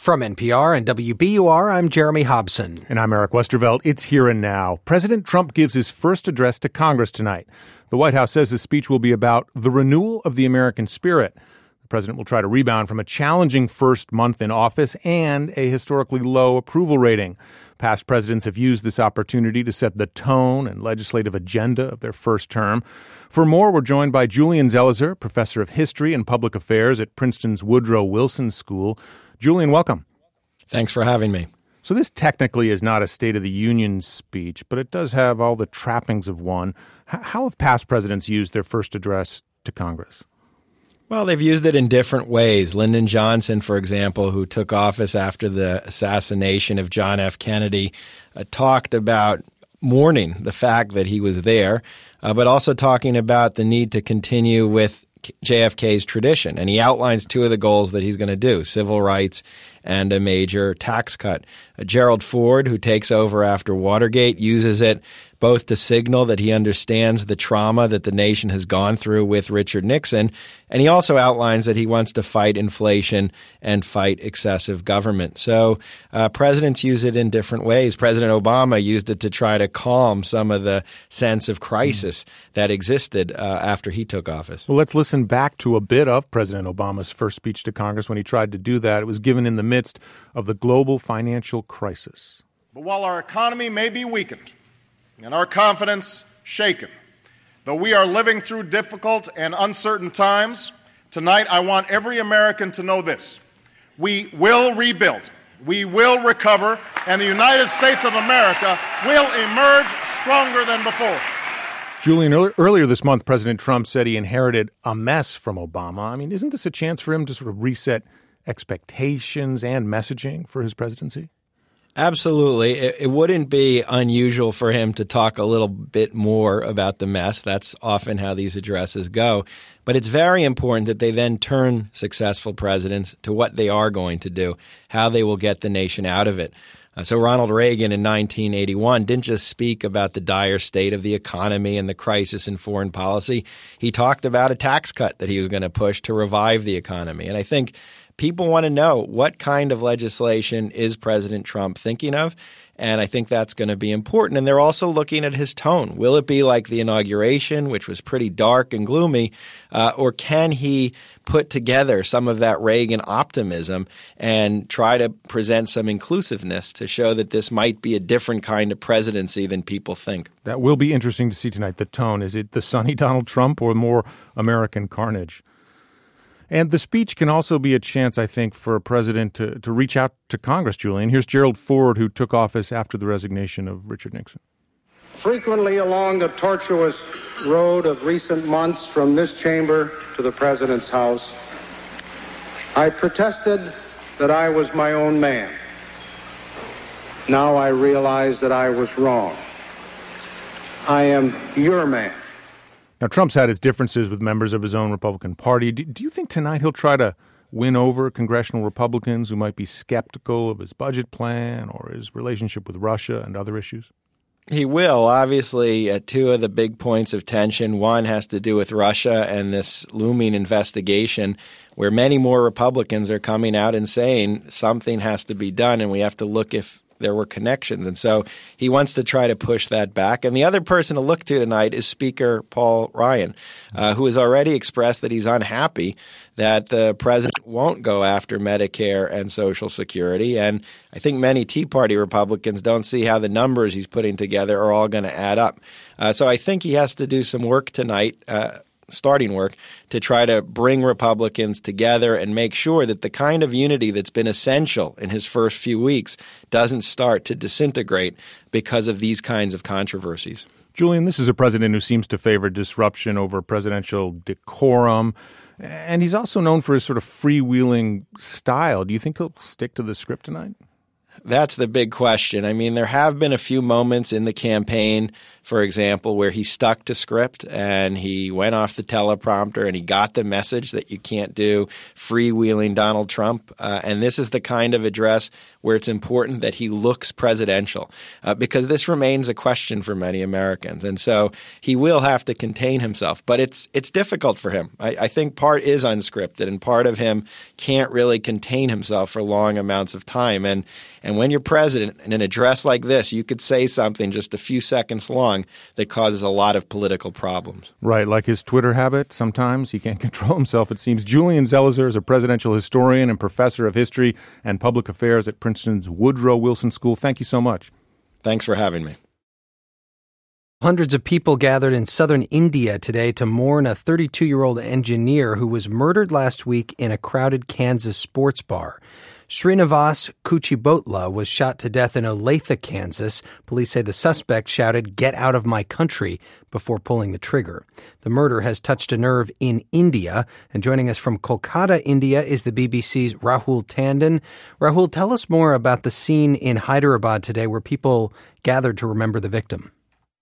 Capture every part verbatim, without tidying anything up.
From N P R and W B U R, I'm Jeremy Hobson. And I'm Eric Westervelt. It's Here and Now. President Trump gives his first address to Congress tonight. The White House says his speech will be about the renewal of the American spirit. The president will try to rebound from a challenging first month in office and a historically low approval rating. Past presidents have used this opportunity to set the tone and legislative agenda of their first term. For more, we're joined by Julian Zelizer, professor of history and public affairs at Princeton's Woodrow Wilson School. Julian, welcome. Thanks for having me. So this technically is not a State of the Union speech, but it does have all the trappings of one. H- how have past presidents used their first address to Congress? Well, they've used it in different ways. Lyndon Johnson, for example, who took office after the assassination of John F. Kennedy, uh, talked about mourning the fact that he was there, uh, but also talking about the need to continue with J F K's tradition. And he outlines two of the goals that he's going to do, civil rights and a major tax cut. Uh, Gerald Ford, who takes over after Watergate, uses it both to signal that he understands the trauma that the nation has gone through with Richard Nixon, and he also outlines that he wants to fight inflation and fight excessive government. So uh, presidents use it in different ways. President Obama used it to try to calm some of the sense of crisis that existed uh, after he took office. Well, let's listen back to a bit of President Obama's first speech to Congress when he tried to do that. It was given in the midst of the global financial crisis. But while our economy may be weakened and our confidence shaken, though we are living through difficult and uncertain times, tonight I want every American to know this. We will rebuild, we will recover, and the United States of America will emerge stronger than before. Julian, earlier this month, President Trump said he inherited a mess from Obama. I mean, isn't this a chance for him to sort of reset expectations and messaging for his presidency? Absolutely. It, it wouldn't be unusual for him to talk a little bit more about the mess. That's often how these addresses go. But it's very important that they then turn successful presidents to what they are going to do, how they will get the nation out of it. Uh, so Ronald Reagan in nineteen eighty-one didn't just speak about the dire state of the economy and the crisis in foreign policy. He talked about a tax cut that he was going to push to revive the economy. And I think people want to know what kind of legislation is President Trump thinking of, and I think that's going to be important. And they're also looking at his tone. Will it be like the inauguration, which was pretty dark and gloomy, uh, or can he put together some of that Reagan optimism and try to present some inclusiveness to show that this might be a different kind of presidency than people think? That will be interesting to see tonight, the tone. Is it the sunny Donald Trump or more American carnage? And the speech can also be a chance, I think, for a president to, to reach out to Congress, Julian. Here's Gerald Ford, who took office after the resignation of Richard Nixon. Frequently along the tortuous road of recent months from this chamber to the President's house, I protested that I was my own man. Now I realize that I was wrong. I am your man. Now, Trump's had his differences with members of his own Republican Party. Do, do you think tonight he'll try to win over congressional Republicans who might be skeptical of his budget plan or his relationship with Russia and other issues? He will. Obviously, uh, two of the big points of tension. One has to do with Russia and this looming investigation where many more Republicans are coming out and saying something has to be done and we have to look if there were connections. And so he wants to try to push that back. And the other person to look to tonight is Speaker Paul Ryan, uh, who has already expressed that he's unhappy that the president won't go after Medicare and Social Security. And I think many Tea Party Republicans don't see how the numbers he's putting together are all going to add up. Uh, so I think he has to do some work tonight, uh, starting work, to try to bring Republicans together and make sure that the kind of unity that's been essential in his first few weeks doesn't start to disintegrate because of these kinds of controversies. Julian, this is a president who seems to favor disruption over presidential decorum, and he's also known for his sort of freewheeling style. Do you think he'll stick to the script tonight? That's the big question. I mean, there have been a few moments in the campaign, for example, where he stuck to script and he went off the teleprompter and he got the message that you can't do freewheeling Donald Trump. Uh, and this is the kind of address where it's important that he looks presidential, uh, because this remains a question for many Americans. And so he will have to contain himself. But it's it's difficult for him. I, I think part is unscripted and part of him can't really contain himself for long amounts of time. And and when you're president in an address like this, you could say something just a few seconds long that causes a lot of political problems. Right, like his Twitter habit. Sometimes he can't control himself, it seems. Julian Zelizer is a presidential historian and professor of history and public affairs at Princeton's Woodrow Wilson School. Thank you so much. Thanks for having me. Hundreds of people gathered in southern India today to mourn a thirty-two-year-old engineer who was murdered last week in a crowded Kansas sports bar. Srinivas Kuchibhotla was shot to death in Olathe, Kansas. Police say the suspect shouted, "Get out of my country," before pulling the trigger. The murder has touched a nerve in India. And joining us from Kolkata, India, is the B B C's Rahul Tandon. Rahul, tell us more about the scene in Hyderabad today where people gathered to remember the victim.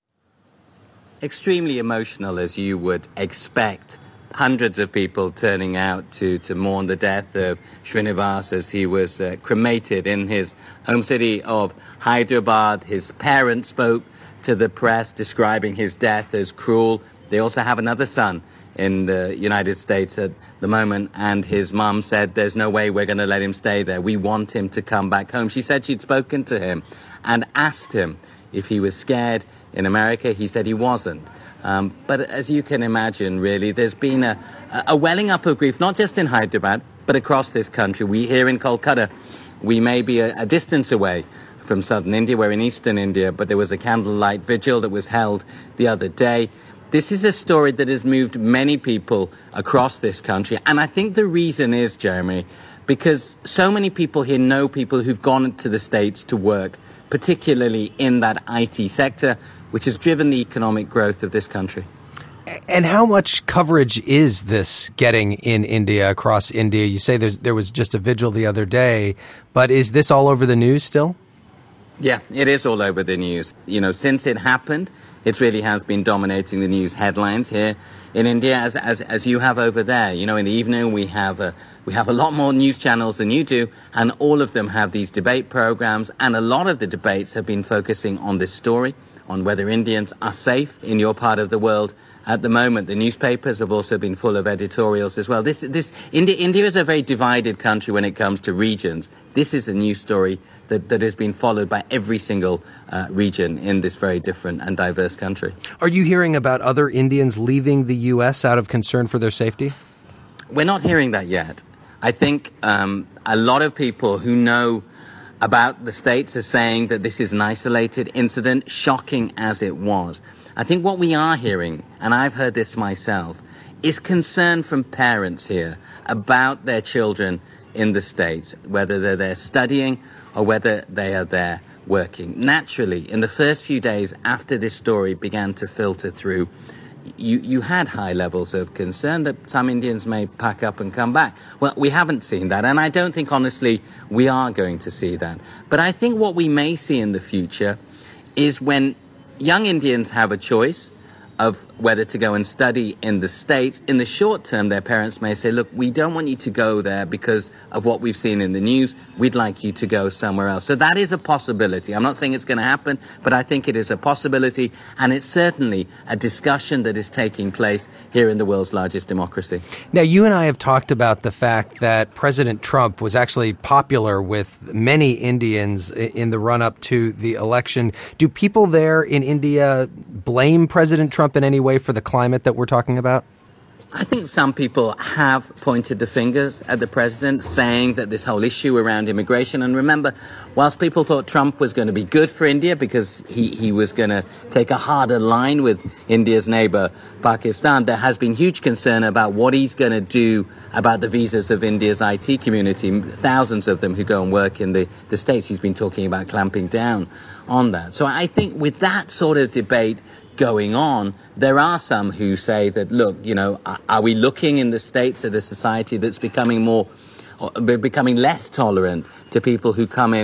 Extremely emotional, as you would expect. Hundreds of people turning out to, to mourn the death of Srinivas as he was uh, cremated in his home city of Hyderabad. His parents spoke to the press describing his death as cruel. They also have another son in the United States at the moment, and his mum said, "There's no way we're going to let him stay there. We want him to come back home." She said she'd spoken to him and asked him if he was scared in America. He said he wasn't. Um, but as you can imagine, really, there's been a, a welling up of grief, not just in Hyderabad, but across this country. We here in Kolkata, we may be a, a distance away from southern India. We're in eastern India, but there was a candlelight vigil that was held the other day. This is a story that has moved many people across this country. And I think the reason is, Jeremy, because so many people here know people who've gone to the States to work, particularly in that I T sector, which has driven the economic growth of this country. And how much coverage is this getting in India, across India? You say there was just a vigil the other day, but is this all over the news still? Yeah, it is all over the news. You know, since it happened, it really has been dominating the news headlines here in India, as as as you have over there. You know, in the evening we have a we have a lot more news channels than you do, and all of them have these debate programs, and a lot of the debates have been focusing on this story, on whether Indians are safe in your part of the world. At the moment, the newspapers have also been full of editorials as well. This, this India, India is a very divided country when it comes to regions. This is a news story that, that has been followed by every single uh, region in this very different and diverse country. Are you hearing about other Indians leaving the U S out of concern for their safety? We're not hearing that yet. I think um, a lot of people who know about the States are saying that this is an isolated incident, shocking as it was. I think what we are hearing, and I've heard this myself, is concern from parents here about their children in the States, whether they're there studying or whether they are there working. Naturally, in the first few days after this story began to filter through, you, you had high levels of concern that some Indians may pack up and come back. Well, we haven't seen that, and I don't think, honestly, we are going to see that. But I think what we may see in the future is when young Indians have a choice of whether to go and study in the States. In the short term, their parents may say, look, we don't want you to go there because of what we've seen in the news. We'd like you to go somewhere else. So that is a possibility. I'm not saying it's going to happen, but I think it is a possibility. And it's certainly a discussion that is taking place here in the world's largest democracy. Now, you and I have talked about the fact that President Trump was actually popular with many Indians in the run-up to the election. Do people there in India blame President Trump in any way for the climate that we're talking about? I think some people have pointed the fingers at the president, saying that this whole issue around immigration, and remember, whilst people thought Trump was going to be good for India because he, he was going to take a harder line with India's neighbor, Pakistan, there has been huge concern about what he's going to do about the visas of India's I T community, thousands of them who go and work in the, the States. He's been talking about clamping down on that. So I think with that sort of debate going on, there are some who say that, look, you know, are we looking in the States at a society that's becoming more, becoming less tolerant to people who come in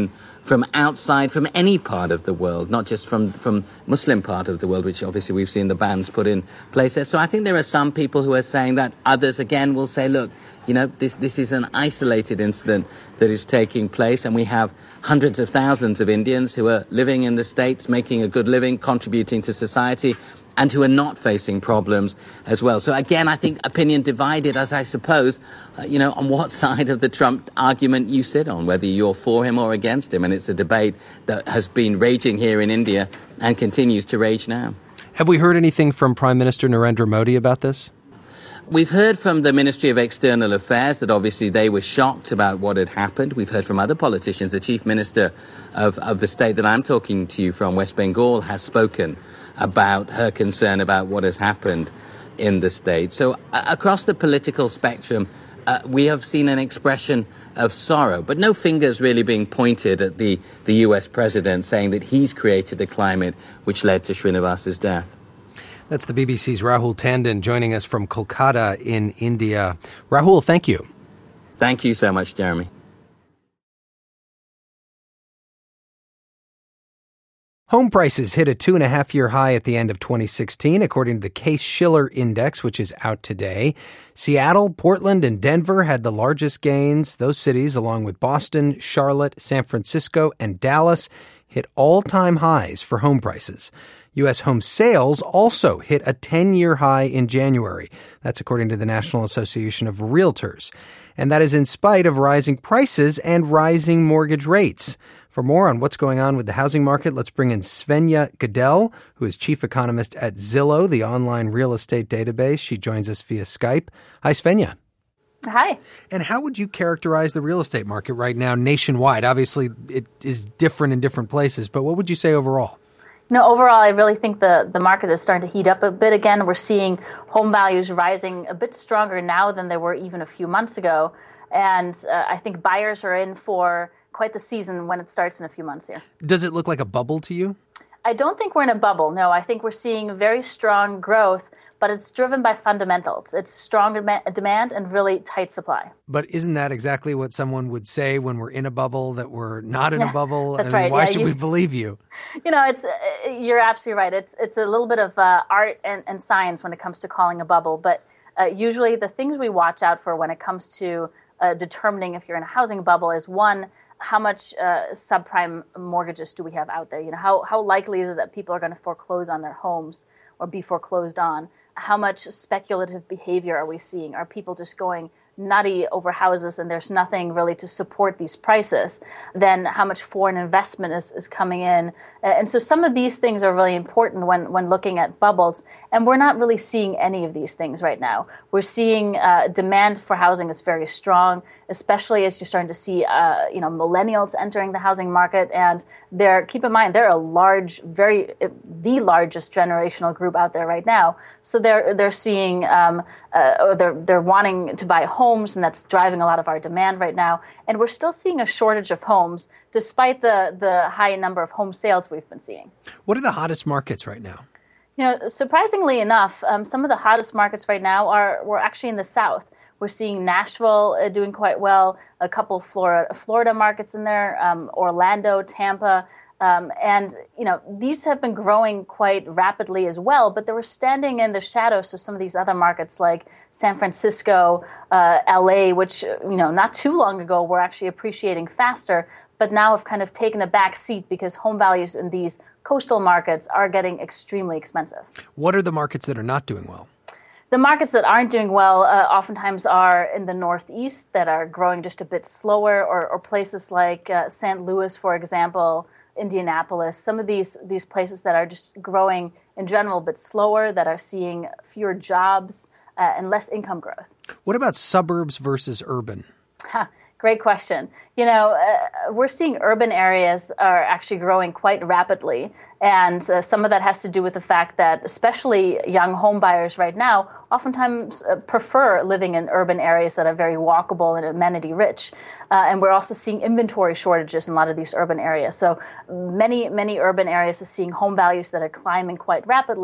from outside, from any part of the world, not just from, from Muslim part of the world, which obviously we've seen the bans put in place there. So I think there are some people who are saying that. Others, again, will say, look, you know, this, this is an isolated incident that is taking place, and we have hundreds of thousands of Indians who are living in the States, making a good living, contributing to society, and who are not facing problems as well. So again, I think opinion divided, as I suppose, uh, you know, on what side of the Trump argument you sit on, whether you're for him or against him. And it's a debate that has been raging here in India and continues to rage now. Have we heard anything from Prime Minister Narendra Modi about this? We've heard from the Ministry of External Affairs that obviously they were shocked about what had happened. We've heard from other politicians. The Chief Minister of, of the state that I'm talking to you from, West Bengal, has spoken about her concern about what has happened in the state. So uh, across the political spectrum, uh, we have seen an expression of sorrow, but no fingers really being pointed at the, the U S president saying that he's created the climate which led to Srinivas's death. That's the B B C's Rahul Tandon joining us from Kolkata in India. Rahul, thank you. Thank you so much, Jeremy. Home prices hit a two-and-a-half-year high at the end of twenty sixteen, according to the Case-Shiller Index, which is out today. Seattle, Portland, and Denver had the largest gains. Those cities, along with Boston, Charlotte, San Francisco, and Dallas, hit all-time highs for home prices. U S home sales also hit a ten-year high in January. That's according to the National Association of Realtors. And that is in spite of rising prices and rising mortgage rates. For more on what's going on with the housing market, let's bring in Svenja Goodell, who is chief economist at Zillow, the online real estate database. She joins us via Skype. Hi, Svenja. Hi. And how would you characterize the real estate market right now nationwide? Obviously, it is different in different places, but what would you say overall? You know, overall, I really think the, the market is starting to heat up a bit again. We're seeing home values rising a bit stronger now than they were even a few months ago. And uh, I think buyers are in for quite the season when it starts in a few months here. Does it look like a bubble to you? I don't think we're in a bubble. No, I think we're seeing very strong growth, but it's driven by fundamentals. It's strong dem- demand and really tight supply. But isn't that exactly what someone would say when we're in a bubble, that we're not in yeah, a bubble? That's I mean, right. Why yeah, should you, we believe you? You know, it's uh, you're absolutely right. It's it's a little bit of uh, art and, and science when it comes to calling a bubble. But uh, usually the things we watch out for when it comes to uh, determining if you're in a housing bubble is, one, how much uh, subprime mortgages do we have out there? You know, how, how likely is it that people are going to foreclose on their homes or be foreclosed on? How much speculative behavior are we seeing? Are people just going nutty over houses and there's nothing really to support these prices? Then how much foreign investment is, is coming in? And so some of these things are really important when, when looking at bubbles. And we're not really seeing any of these things right now. We're seeing uh, demand for housing is very strong, especially as you're starting to see uh, you know, millennials entering the housing market. And they're, keep in mind, they're a large, very, the largest generational group out there right now. So they're they're seeing, um, uh, or they're they're wanting to buy homes, and that's driving a lot of our demand right now. And we're still seeing a shortage of homes, despite the the high number of home sales we've been seeing. What are the hottest markets right now? You know, surprisingly enough, um, some of the hottest markets right now are we're actually in the South. We're seeing Nashville uh, doing quite well, a couple of Florida Florida markets in there, um, Orlando, Tampa. Um, and, you know, these have been growing quite rapidly as well, but they were standing in the shadows of some of these other markets like San Francisco, uh, L A, which, you know, not too long ago were actually appreciating faster, but now have kind of taken a back seat because home values in these coastal markets are getting extremely expensive. What are the markets that are not doing well? The markets that aren't doing well uh, oftentimes are in the Northeast that are growing just a bit slower, or, or places like uh, Saint Louis, for example, Indianapolis, some of these these places that are just growing in general a bit slower, that are seeing fewer jobs uh, and less income growth. What about suburbs versus urban? Ha, great question. You know, uh, we're seeing urban areas are actually growing quite rapidly. And uh, some of that has to do with the fact that especially young home buyers right now oftentimes uh, prefer living in urban areas that are very walkable and amenity rich. Uh, and we're also seeing inventory shortages in a lot of these urban areas. So many, many urban areas are seeing home values that are climbing quite rapidly,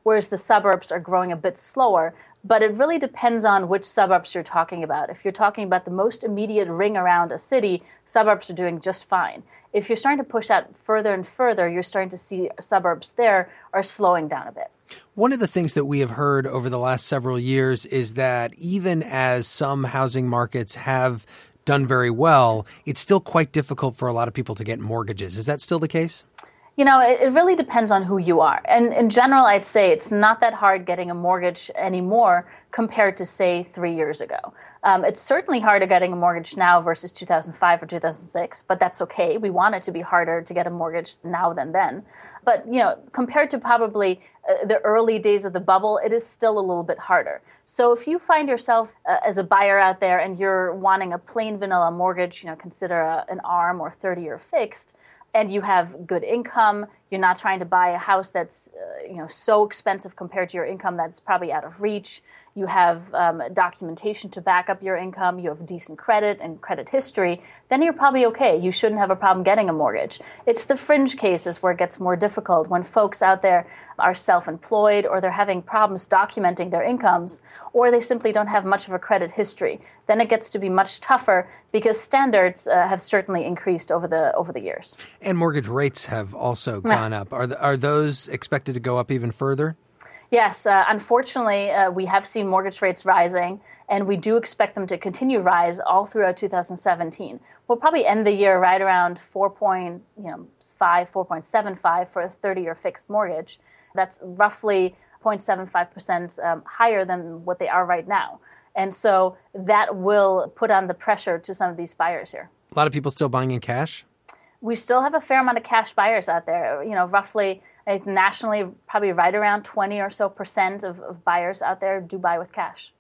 whereas the suburbs are growing a bit slower. But it really depends on which suburbs you're talking about. If you're talking about the most immediate ring around a city, suburbs are doing just fine. If you're starting to push out further and further, you're starting to see suburbs there are slowing down a bit. One of the things that we have heard over the last several years is that even as some housing markets have done very well, it's still quite difficult for a lot of people to get mortgages. Is that still the case? You know, it, it really depends on who you are. And in general, I'd say it's not that hard getting a mortgage anymore compared to, say, three years ago. Um, it's certainly harder getting a mortgage now versus two thousand five or two thousand six, but that's okay. We want it to be harder to get a mortgage now than then. But, you know, compared to probably uh, the early days of the bubble, it is still a little bit harder. So if you find yourself uh, as a buyer out there and you're wanting a plain vanilla mortgage, you know, consider a, an ARM or thirty-year fixed, and you have good income, you're not trying to buy a house that's uh, you know so expensive compared to your income that's probably out of reach. You have um, documentation to back up your income. You have decent credit and credit history. Then you're probably okay. You shouldn't have a problem getting a mortgage. It's the fringe cases where it gets more difficult when folks out there are self-employed or they're having problems documenting their incomes or they simply don't have much of a credit history. Then it gets to be much tougher because standards uh, have certainly increased over the over the years. And mortgage rates have also gone up. Are the, are those expected to go up even further? Yes, uh, unfortunately, uh, we have seen mortgage rates rising, and we do expect them to continue to rise all throughout two thousand seventeen. We'll probably end the year right around four point five, four point seven five for a thirty-year fixed mortgage. That's roughly zero point seven five percent um, higher than what they are right now. And so that will put on the pressure to some of these buyers here. A lot of people still buying in cash? We still have a fair amount of cash buyers out there, you know, roughly nationally, probably right around twenty or so percent of, of buyers out there do buy with cash.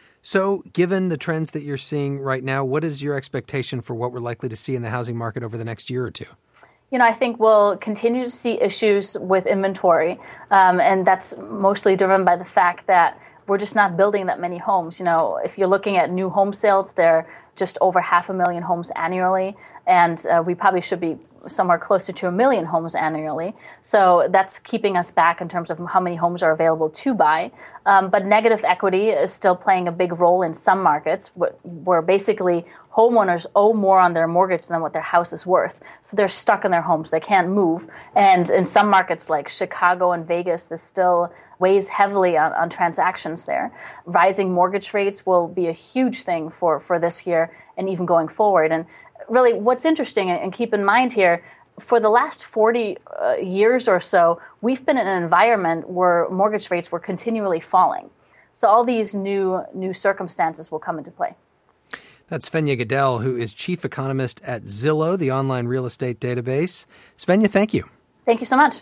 So given the trends that you're seeing right now, what is your expectation for what we're likely to see in the housing market over the next year or two? You know, I think we'll continue to see issues with inventory, um, and that's mostly driven by the fact that we're just not building that many homes. You know, if you're looking at new home sales, they're just over half a million homes annually, and uh, we probably should be somewhere closer to a million homes annually. So that's keeping us back in terms of how many homes are available to buy. Um, but negative equity is still playing a big role in some markets where basically homeowners owe more on their mortgage than what their house is worth. So they're stuck in their homes. They can't move. And in some markets like Chicago and Vegas, this still weighs heavily on, on transactions there. Rising mortgage rates will be a huge thing for, for this year and even going forward. And really, what's interesting, and keep in mind here, for the last forty uh, years or so, we've been in an environment where mortgage rates were continually falling. So all these new new circumstances will come into play. That's Svenja Goodell, who is chief economist at Zillow, the online real estate database. Svenja, thank you. Thank you so much.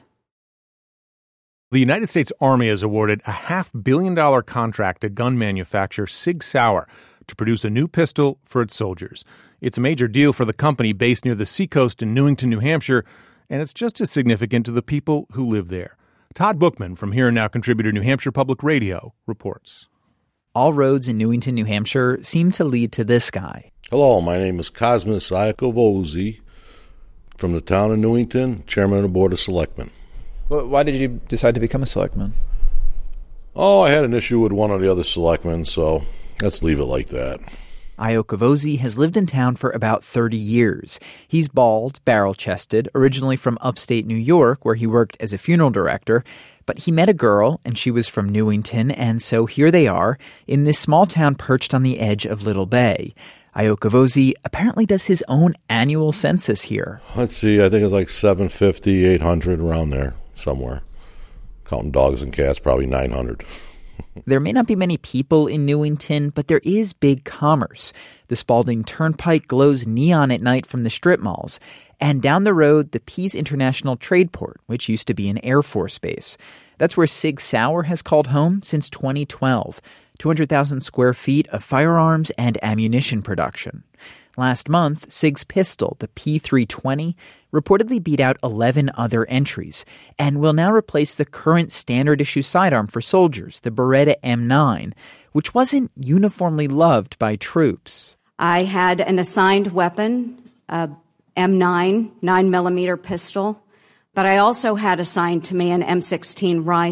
The United States Army has awarded a half billion dollar contract to gun manufacturer Sig Sauer to produce a new pistol for its soldiers. It's a major deal for the company based near the seacoast in Newington, New Hampshire, and it's just as significant to the people who live there. Todd Bookman from Here and Now contributor New Hampshire Public Radio reports. All roads in Newington, New Hampshire seem to lead to this guy. Hello, my name is Cosmas Iacovosi from the town of Newington, chairman of the Board of Selectmen. Well, why did you decide to become a selectman? Oh, I had an issue with one of the other selectmen, so let's leave it like that. Iacovosi has lived in town for about thirty years. He's bald, barrel-chested, originally from upstate New York, where he worked as a funeral director. But he met a girl, and she was from Newington, and so here they are, in this small town perched on the edge of Little Bay. Iacovosi apparently does his own annual census here. Let's see, I think it's like seven fifty, eight hundred, around there, somewhere. Counting dogs and cats, probably nine hundred. There may not be many people in Newington, but there is big commerce. The Spalding Turnpike glows neon at night from the strip malls. And down the road, the Pease International Trade Port, which used to be an Air Force base. That's where Sig Sauer has called home since twenty twelve. two hundred thousand square feet of firearms and ammunition production. Last month, Sig's pistol, the P three twenty, reportedly beat out eleven other entries and will now replace the current standard-issue sidearm for soldiers, the Beretta M nine, which wasn't uniformly loved by troops. I had an assigned weapon, a M nine, nine millimeter pistol, but I also had assigned to me an M sixteen rifle.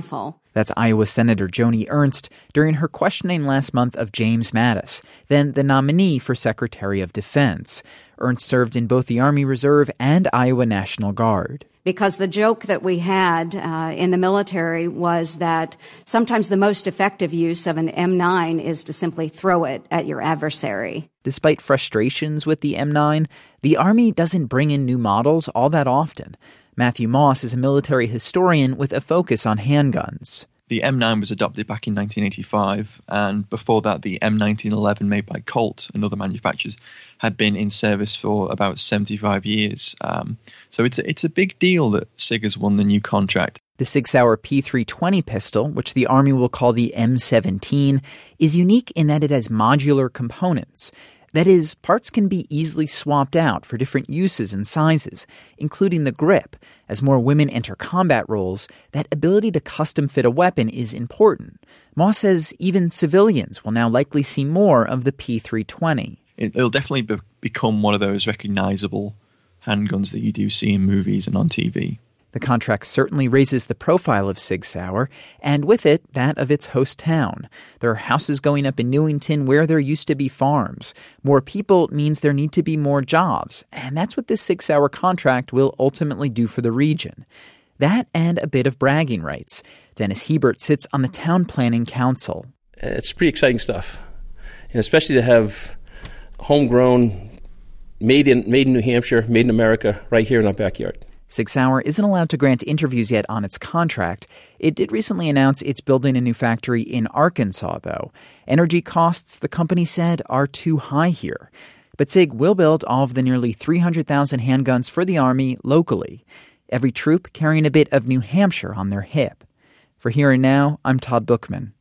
That's Iowa Senator Joni Ernst during her questioning last month of James Mattis, then the nominee for Secretary of Defense. Ernst served in both the Army Reserve and Iowa National Guard. Because the joke that we had uh, in the military was that sometimes the most effective use of an M nine is to simply throw it at your adversary. Despite frustrations with the M nine, the Army doesn't bring in new models all that often. Matthew Moss is a military historian with a focus on handguns. The M nine was adopted back in nineteen eighty-five, and before that the M nineteen eleven made by Colt and other manufacturers had been in service for about seventy-five years. Um, so it's a, it's a big deal that SIG has won the new contract. The Sig Sauer P three twenty pistol, which the Army will call the M seventeen, is unique in that it has modular components. That is, parts can be easily swapped out for different uses and sizes, including the grip. As more women enter combat roles, that ability to custom fit a weapon is important. Moss says even civilians will now likely see more of the P three twenty. It'll definitely be- become one of those recognizable handguns that you do see in movies and on T V. The contract certainly raises the profile of Sig Sauer, and with it, that of its host town. There are houses going up in Newington where there used to be farms. More people means there need to be more jobs, and that's what this Sig Sauer contract will ultimately do for the region. That and a bit of bragging rights. Dennis Hebert sits on the Town Planning Council. It's pretty exciting stuff, and especially to have homegrown, made in, made in New Hampshire, made in America, right here in our backyard. Sig Sauer isn't allowed to grant interviews yet on its contract. It did recently announce it's building a new factory in Arkansas, though. Energy costs, the company said, are too high here. But SIG will build all of the nearly three hundred thousand handguns for the Army locally, every troop carrying a bit of New Hampshire on their hip. For Here and Now, I'm Todd Bookman.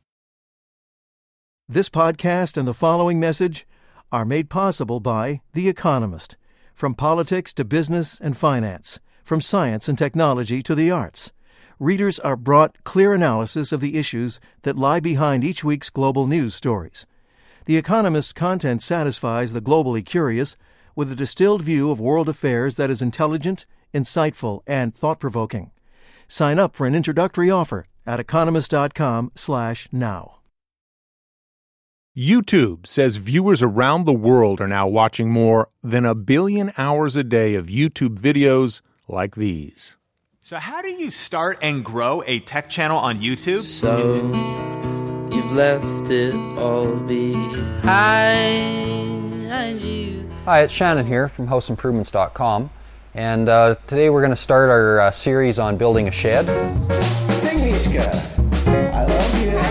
This podcast and the following message are made possible by The Economist. From politics to business and finance. From science and technology to the arts, readers are brought clear analysis of the issues that lie behind each week's global news stories. The Economist's content satisfies the globally curious with a distilled view of world affairs that is intelligent, insightful, and thought-provoking. Sign up for an introductory offer at economist.com slash now. YouTube says viewers around the world are now watching more than a billion hours a day of YouTube videos like these. So how do you start and grow a tech channel on YouTube? So you've left it all behind you. Hi, it's Shannon here from house improvements dot com, and uh, today we're going to start our uh, series on building a shed. Sing, Mishka. I love you.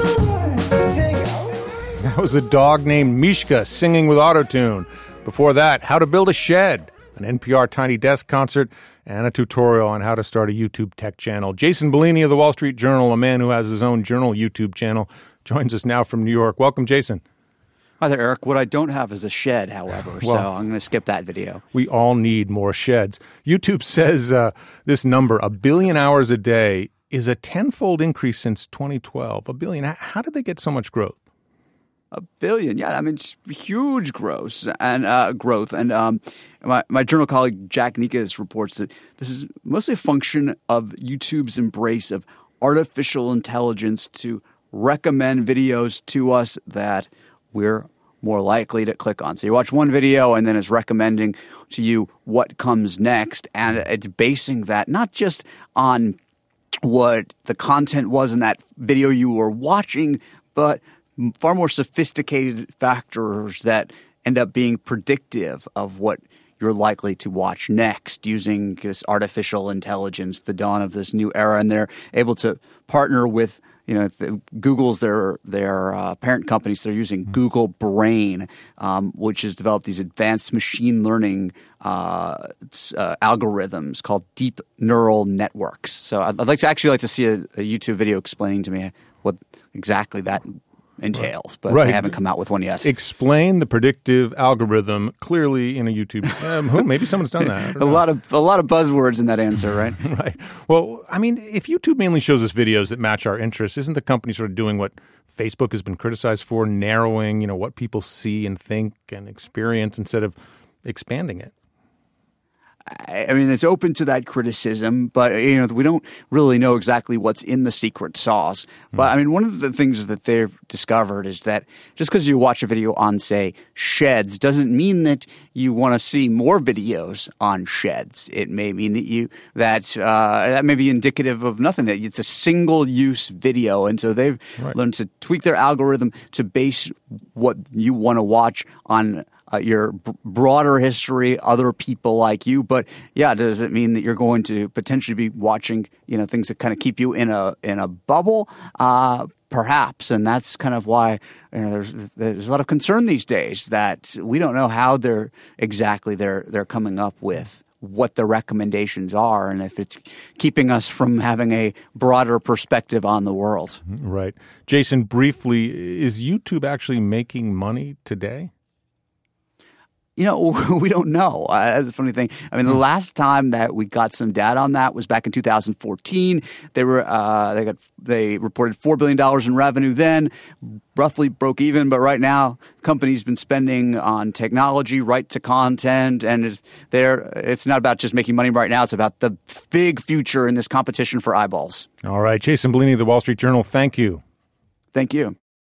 Sing. That was a dog named Mishka singing with autotune. Before that, how to build a shed, an N P R Tiny Desk concert, and a tutorial on how to start a YouTube tech channel. Jason Bellini of the Wall Street Journal, a man who has his own journal YouTube channel, joins us now from New York. Welcome, Jason. Hi there, Eric. What I don't have is a shed, however, well, so I'm going to skip that video. We all need more sheds. YouTube says uh, this number, a billion hours a day, is a tenfold increase since twenty twelve. A billion. How did they get so much growth? A billion, yeah. I mean, it's huge growth and uh, growth. And um, my my journal colleague Jack Nikas reports that this is mostly a function of YouTube's embrace of artificial intelligence to recommend videos to us that we're more likely to click on. So you watch one video and then it's recommending to you what comes next, and it's basing that not just on what the content was in that video you were watching, but far more sophisticated factors that end up being predictive of what you're likely to watch next using this artificial intelligence, the dawn of this new era. And they're able to partner with, you know, the, Google's their their uh, parent companies. They're using mm-hmm. Google Brain, um, which has developed these advanced machine learning uh, uh, algorithms called deep neural networks. So I'd, I'd like to actually like to see a, a YouTube video explaining to me what exactly that entails, but right. They haven't come out with one yet. Explain the predictive algorithm clearly in a YouTube. Um, who, maybe someone's done that. a know. lot of a lot of buzzwords in that answer, right? Right. Well, I mean, if YouTube mainly shows us videos that match our interests, isn't the company sort of doing what Facebook has been criticized for, narrowing, you know, what people see and think and experience instead of expanding it? I mean, it's open to that criticism, but, you know, we don't really know exactly what's in the secret sauce. But, I mean, one of the things that they've discovered is that just because you watch a video on, say, sheds doesn't mean that you want to see more videos on sheds. It may mean that you that uh, that may be indicative of nothing, that it's a single-use video. And so they've right. learned to tweak their algorithm to base what you want to watch on Uh, your b- broader history, other people like you. But yeah, does it mean that you're going to potentially be watching, you know, things that kind of keep you in a in a bubble? Uh, perhaps, and that's kind of why, you know, there's there's a lot of concern these days that we don't know how they're exactly they're they're coming up with what the recommendations are, and if it's keeping us from having a broader perspective on the world. Right, Jason. Briefly, is YouTube actually making money today? You know, we don't know. Uh, that's the funny thing. I mean, the last time that we got some data on that was back in two thousand fourteen. They were uh, they got they reported four billion dollars in revenue then, roughly broke even. But right now, the company's been spending on technology, right to content, and it's there. It's not about just making money right now. It's about the big future in this competition for eyeballs. All right, Jason Bellini of the Wall Street Journal. Thank you. Thank you.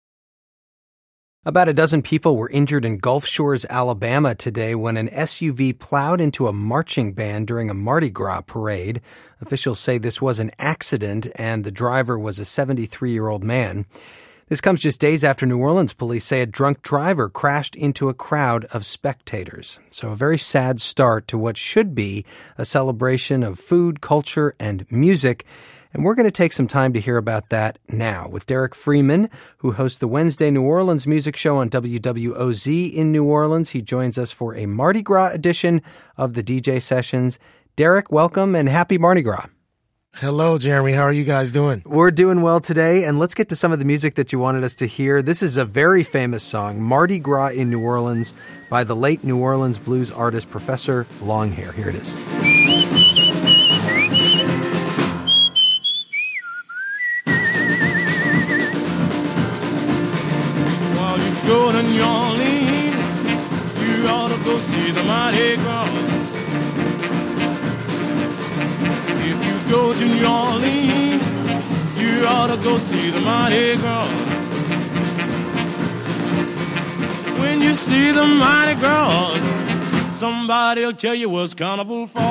About a dozen people were injured in Gulf Shores, Alabama today when an S U V plowed into a marching band during a Mardi Gras parade. Officials say this was an accident and the driver was a seventy-three-year-old man. This comes just days after New Orleans police say a drunk driver crashed into a crowd of spectators. So a very sad start to what should be a celebration of food, culture, and music. And we're going to take some time to hear about that now with Derek Freeman, who hosts the Wednesday New Orleans music show on W W O Z in New Orleans. He joins us for a Mardi Gras edition of the D J Sessions. Derek, welcome and happy Mardi Gras. Hello, Jeremy. How are you guys doing? We're doing well today, and let's get to some of the music that you wanted us to hear. This is a very famous song, Mardi Gras in New Orleans, by the late New Orleans blues artist Professor Longhair. Here it is. Go to New Orleans, you ought to go see the Mardi Gras. If you go to New Orleans, you ought to go see the Mardi Gras. When you see the Mardi Gras, somebody'll tell you what's carnival for.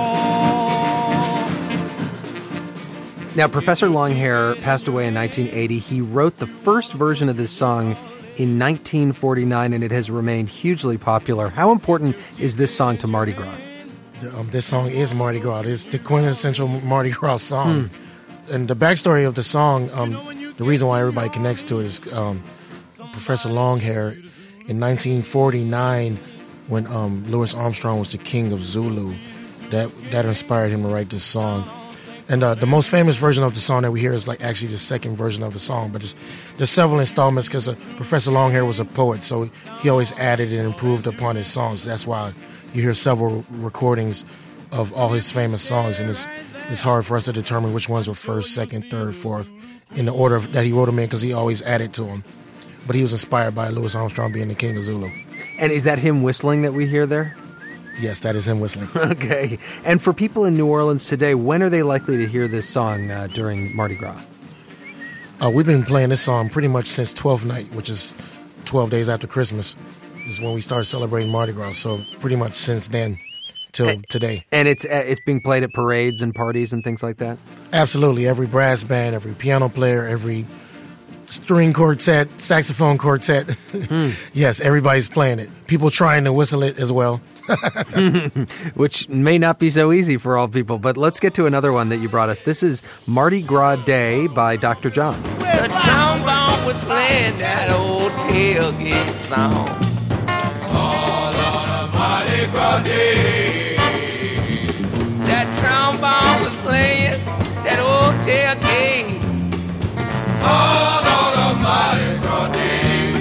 Now, Professor Longhair passed away in nineteen eighty. He wrote the first version of this song in nineteen forty-nine, and it has remained hugely popular. How important is this song to Mardi Gras? Um, this song is Mardi Gras. It's the quintessential Mardi Gras song. Hmm. And the backstory of the song, um, the reason why everybody connects to it is um, Professor Longhair in nineteen forty-nine, when um, Louis Armstrong was the king of Zulu, that, that inspired him to write this song. And uh, the most famous version of the song that we hear is like actually the second version of the song. But there's several installments because uh, Professor Longhair was a poet, so he always added and improved upon his songs. That's why you hear several recordings of all his famous songs, and it's it's hard for us to determine which ones were first, second, third, fourth, in the order that he wrote them in because he always added to them. But he was inspired by Louis Armstrong being the king of Zulu. And is that him whistling that we hear there? Yes, that is him whistling. Okay. And for people in New Orleans today, when are they likely to hear this song uh, during Mardi Gras? Uh, we've been playing this song pretty much since twelfth night, which is twelve days after Christmas, is when we started celebrating Mardi Gras. So pretty much since then till and, today. And it's uh, it's being played at parades and parties and things like that? Absolutely. Every brass band, every piano player, every string quartet, saxophone quartet. Hmm. Yes, everybody's playing it. People trying to whistle it as well. Which may not be so easy for all people, but let's get to another one that you brought us. This is Mardi Gras Day by Doctor John. The trombone was playing that old tailgate song. All on a Mardi Gras Day. That trombone was playing that old tailgate. All on a Mardi Gras Day.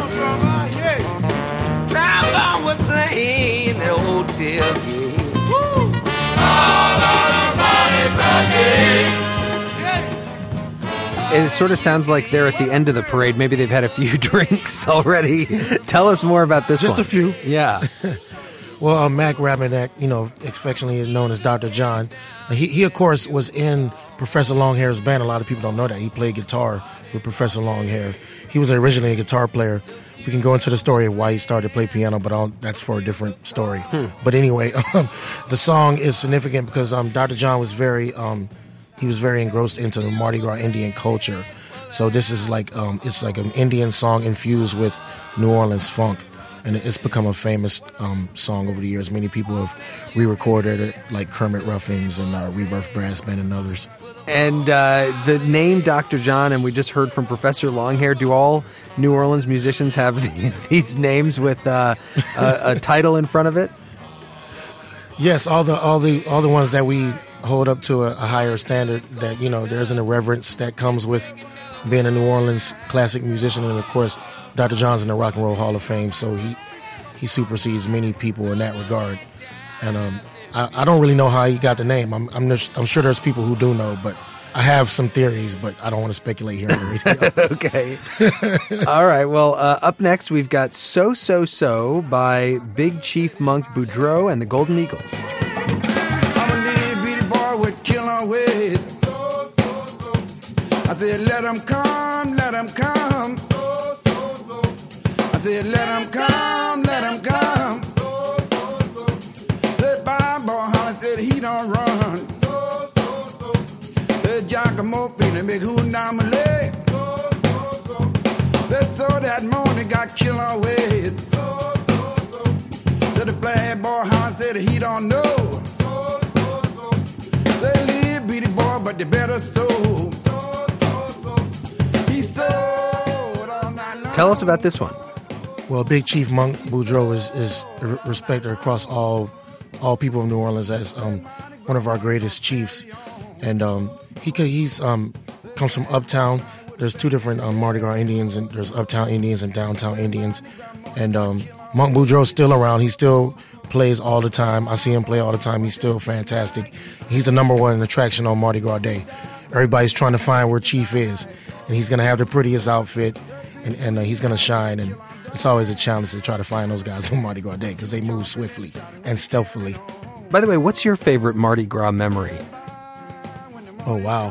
Trombone was playing that old tailgate. All on a Mardi Gras Day. And it sort of sounds like they're at the end of the parade. Maybe they've had a few drinks already. Tell us more about this Just one. Just a few. Yeah. Well, uh, Mac Rabenak, you know, affectionately known as Doctor John, he, he, of course, was in Professor Longhair's band. A lot of people don't know that. He played guitar with Professor Longhair. He was originally a guitar player. We can go into the story of why he started to play piano, but I'll, that's for a different story. Hmm. But anyway, um, the song is significant because um, Doctor John was very, um, he was very engrossed into the Mardi Gras Indian culture. So this is like, um, it's like an Indian song infused with New Orleans funk. And it's become a famous um, song over the years. Many people have re-recorded it, like Kermit Ruffins and uh, Rebirth Brass Band and others. And uh, the name Doctor John, and we just heard from Professor Longhair. Do all New Orleans musicians have the, these names with uh, a, a title in front of it? Yes, all the all the all the ones that we hold up to a, a higher standard. That, you know, there's an irreverence that comes with being a New Orleans classic musician, and of course, Doctor John's in the Rock and Roll Hall of Fame, so he he supersedes many people in that regard. And um, I, I don't really know how he got the name. I'm I'm, just, I'm sure there's people who do know, but I have some theories, but I don't want to speculate here on the radio. Okay. All right. Well, uh, up next, we've got So, So, So by Big Chief Monk Boudreaux and the Golden Eagles. I'm a little bitty boy with killer ways. I said, let him come, let him come. I said, let him come, let him come. The Bible holler said he don't run. The Giacomo feeling big hootin' down my leg. They saw that morning got killer ways. So the black boy holler said he don't know. They live beady boy, but they better so. He sold all night long. Tell us about this one. Well, Big Chief Monk Boudreaux is, is respected across all all people of New Orleans as um, one of our greatest chiefs, and um, he he's um, comes from Uptown. There's two different um, Mardi Gras Indians, and there's Uptown Indians and Downtown Indians. And um, Monk Boudreaux's still around. He still plays all the time. I see him play all the time. He's still fantastic. He's the number one attraction on Mardi Gras Day. Everybody's trying to find where Chief is, and he's gonna have the prettiest outfit, and, and uh, he's gonna shine. And it's always a challenge to try to find those guys on Mardi Gras Day because they move swiftly and stealthily. By the way, what's your favorite Mardi Gras memory? Oh, wow.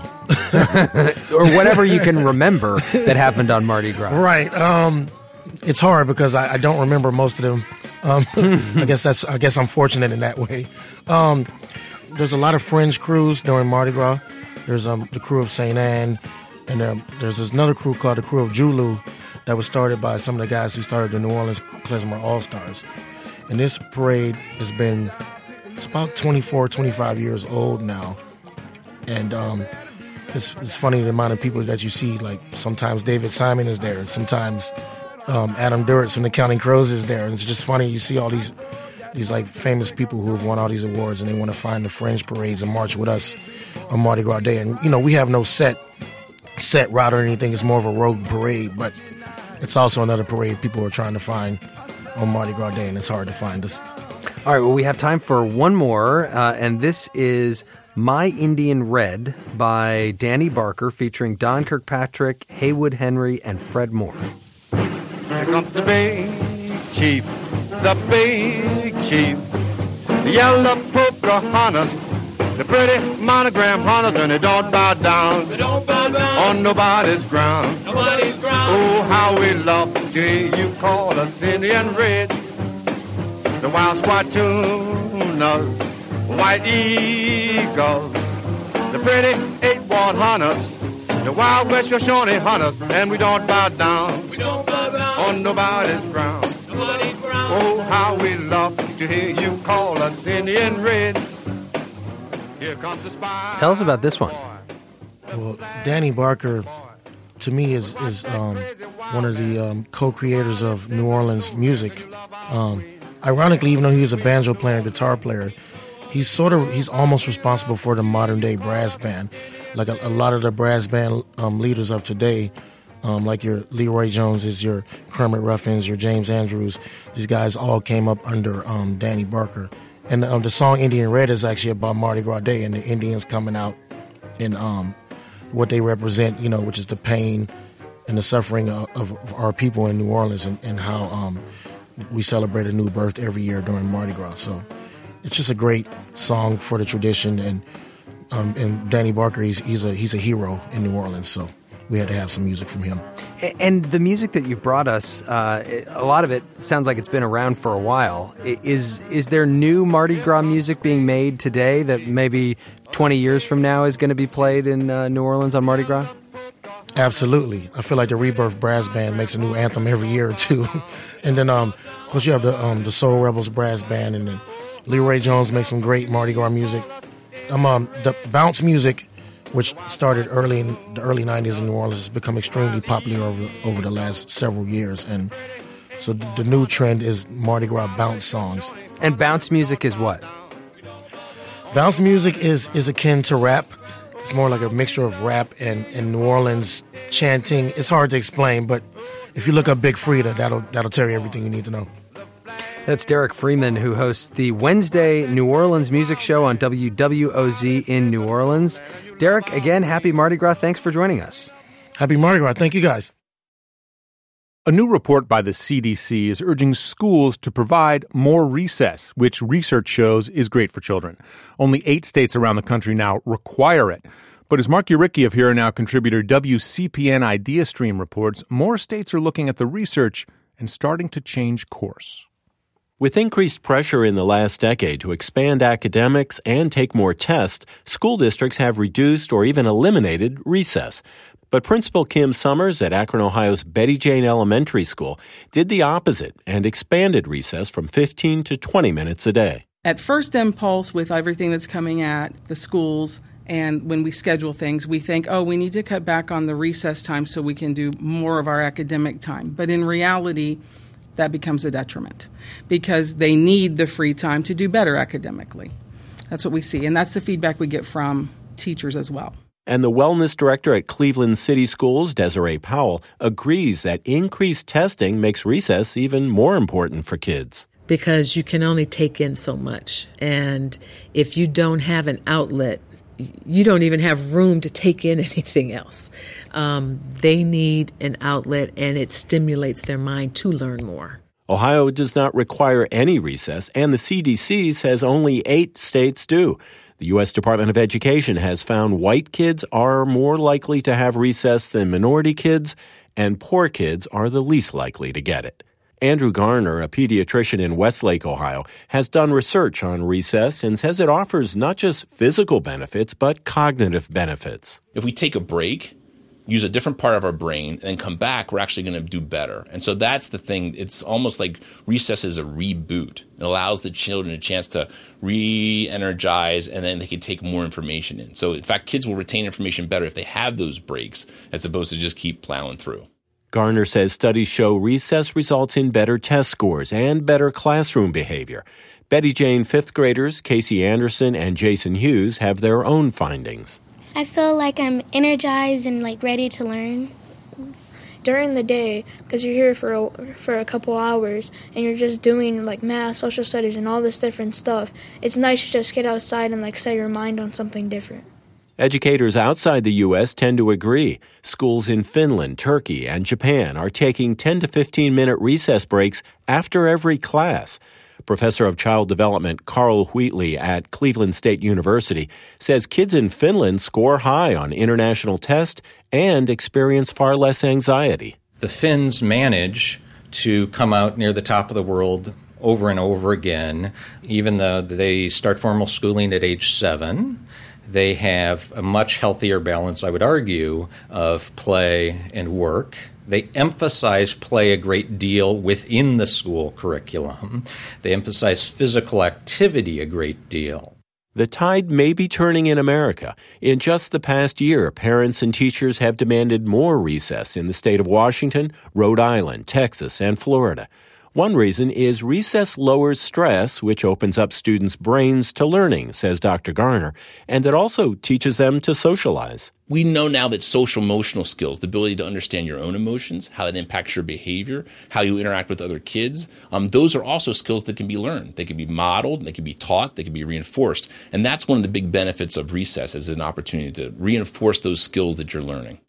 Or whatever you can remember that happened on Mardi Gras. Right. Um, it's hard because I, I don't remember most of them. Um, I guess that's. I guess I'm fortunate in that way. Um, there's a lot of fringe crews during Mardi Gras. There's um, the crew of Saint Anne, and um, there's this another crew called the crew of Julu that was started by some of the guys who started the New Orleans Klezmer All-Stars. And this parade has been, it's about twenty-four, twenty-five years old now. And um, it's, it's funny the amount of people that you see. Like sometimes David Simon is there. Sometimes um, Adam Duritz from the Counting Crows is there. And it's just funny. You see all these these like famous people who have won all these awards, and they want to find the fringe parades and march with us on Mardi Gras Day. And, you know, we have no set set route or anything. It's more of a rogue parade, but it's also another parade people are trying to find on Mardi Gras Day, and it's hard to find us. All right, well, we have time for one more, uh, and this is My Indian Red by Danny Barker, featuring Don Kirkpatrick, Haywood Henry, and Fred Moore. Here comes the big chief, the big chief, the yellow polka hunters, the pretty monogram hunters, and they don't bow down, they don't bow down on nobody's ground. Nobody's ground. Oh, how we love to hear you call us Indian Red. The wild Squatunas, white eagles, the pretty eight-ward hunters, the wild West Shoshone hunters, and we don't bow down, we don't bow down on nobody's ground. Nobody's ground. Oh, how we love to hear you call us Indian Red. Here comes the spy. Tell us about this one. Well, Danny Barker, to me, is is um, one of the um, co-creators of New Orleans music. Um, ironically, even though he was a banjo player and guitar player, he's sort of he's almost responsible for the modern day brass band. Like a, a lot of the brass band um, leaders of today, um, like your Leroy Joneses, your Kermit Ruffins, your James Andrews, these guys all came up under um, Danny Barker. And um, the song Indian Red is actually about Mardi Gras Day and the Indians coming out in um, what they represent, you know, which is the pain and the suffering of, of our people in New Orleans, and, and how um, we celebrate a new birth every year during Mardi Gras. So it's just a great song for the tradition. And um, and Danny Barker, he's, he's a he's a hero in New Orleans. So we had to have some music from him. And the music that you brought us, uh, a lot of it sounds like it's been around for a while. Is is there new Mardi Gras music being made today that maybe twenty years from now is going to be played in uh, New Orleans on Mardi Gras? Absolutely. I feel like the Rebirth Brass Band makes a new anthem every year or two. And then, um, of course, you have the um, the Soul Rebels Brass Band, and then Leroy Jones makes some great Mardi Gras music. Um, um, the bounce music, which started early in the early nineties in New Orleans, has become extremely popular over over the last several years. And so the new trend is Mardi Gras bounce songs. And bounce music is what? Bounce music is, is akin to rap. It's more like a mixture of rap and, and New Orleans chanting. It's hard to explain, but if you look up Big Frida, that'll that'll tell you everything you need to know. That's Derek Freeman, who hosts the Wednesday New Orleans Music Show on W W O Z in New Orleans. Derek, again, happy Mardi Gras. Thanks for joining us. Happy Mardi Gras. Thank you, guys. A new report by the C D C is urging schools to provide more recess, which research shows is great for children. Only eight states around the country now require it. But as Mark Uricki of Here and Now contributor W C P N Idea Stream reports, more states are looking at the research and starting to change course. With increased pressure in the last decade to expand academics and take more tests, school districts have reduced or even eliminated recess. But Principal Kim Summers at Akron, Ohio's Betty Jane Elementary School did the opposite and expanded recess from fifteen to twenty minutes a day. At first impulse, with everything that's coming at the schools, and when we schedule things, we think, oh, we need to cut back on the recess time so we can do more of our academic time. But in reality, that becomes a detriment because they need the free time to do better academically. That's what we see, and that's the feedback we get from teachers as well. And the wellness director at Cleveland City Schools, Desiree Powell, agrees that increased testing makes recess even more important for kids. Because you can only take in so much. And if you don't have an outlet, you don't even have room to take in anything else. Um, they need an outlet, and it stimulates their mind to learn more. Ohio does not require any recess, and the C D C says only eight states do. The U S Department of Education has found white kids are more likely to have recess than minority kids, and poor kids are the least likely to get it. Andrew Garner, a pediatrician in Westlake, Ohio, has done research on recess and says it offers not just physical benefits, but cognitive benefits. If we take a break, use a different part of our brain, and then come back, we're actually going to do better. And so that's the thing. It's almost like recess is a reboot. It allows the children a chance to re-energize, and then they can take more information in. So, in fact, kids will retain information better if they have those breaks as opposed to just keep plowing through. Garner says studies show recess results in better test scores and better classroom behavior. Betty Jane fifth graders Casey Anderson and Jason Hughes have their own findings. I feel like I'm energized and like ready to learn. During the day, because you're here for a, for a couple hours and you're just doing like math, social studies, and all this different stuff, it's nice to just get outside and like set your mind on something different. Educators outside the U S tend to agree. Schools in Finland, Turkey, and Japan are taking ten to fifteen minute recess breaks after every class. Professor of Child Development Carl Wheatley at Cleveland State University says kids in Finland score high on international tests and experience far less anxiety. The Finns manage to come out near the top of the world over and over again, even though they start formal schooling at age seven. They have a much healthier balance, I would argue, of play and work. They emphasize play a great deal within the school curriculum. They emphasize physical activity a great deal. The tide may be turning in America. In just the past year, parents and teachers have demanded more recess in the state of Washington, Rhode Island, Texas, and Florida. One reason is recess lowers stress, which opens up students' brains to learning, says Doctor Garner, and it also teaches them to socialize. We know now that social emotional skills, the ability to understand your own emotions, how that impacts your behavior, how you interact with other kids, um, those are also skills that can be learned. They can be modeled, they can be taught, they can be reinforced. And that's one of the big benefits of recess as an opportunity to reinforce those skills that you're learning.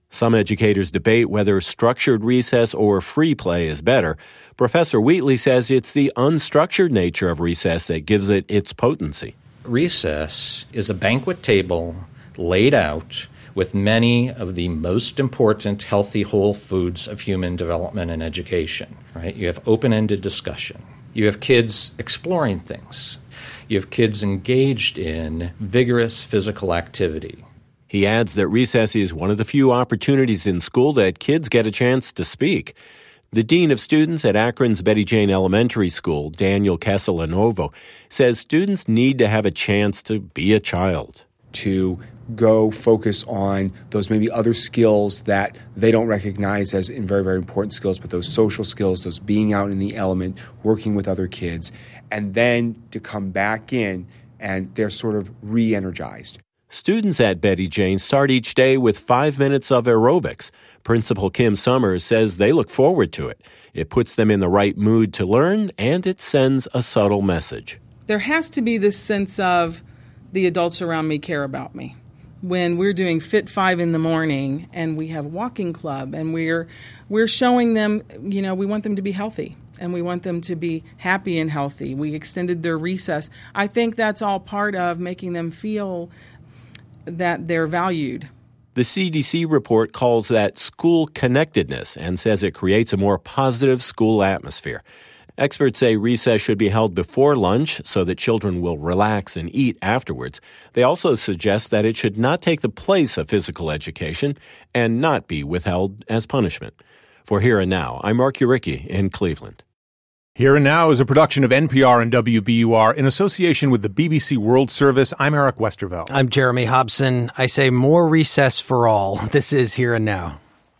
Some educators debate whether structured recess or free play is better. Professor Wheatley says it's the unstructured nature of recess that gives it its potency. Recess is a banquet table laid out with many of the most important healthy whole foods of human development and education. Right? You have open-ended discussion. You have kids exploring things. You have kids engaged in vigorous physical activity. He adds that recess is one of the few opportunities in school that kids get a chance to speak. The dean of students at Akron's Betty Jane Elementary School, Daniel Casalanovo, says students need to have a chance to be a child. To go focus on those maybe other skills that they don't recognize as in very, very important skills, but those social skills, those being out in the element, working with other kids, and then to come back in and they're sort of re-energized. Students at Betty Jane start each day with five minutes of aerobics. Principal Kim Summers says they look forward to it. It puts them in the right mood to learn, and it sends a subtle message. There has to be this sense of the adults around me care about me. When we're doing Fit Five in the morning and we have walking club and we're we're showing them, you know, we want them to be healthy and we want them to be happy and healthy. We extended their recess. I think that's all part of making them feel that they're valued. The C D C report calls that school connectedness and says it creates a more positive school atmosphere. Experts say recess should be held before lunch so that children will relax and eat afterwards. They also suggest that it should not take the place of physical education and not be withheld as punishment. For Here and Now, I'm Mark Uricki in Cleveland. Here and Now is a production of N P R and W B U R in association with the B B C World Service. I'm Eric Westerveld. I'm Jeremy Hobson. I say more recess for all. This is Here and Now.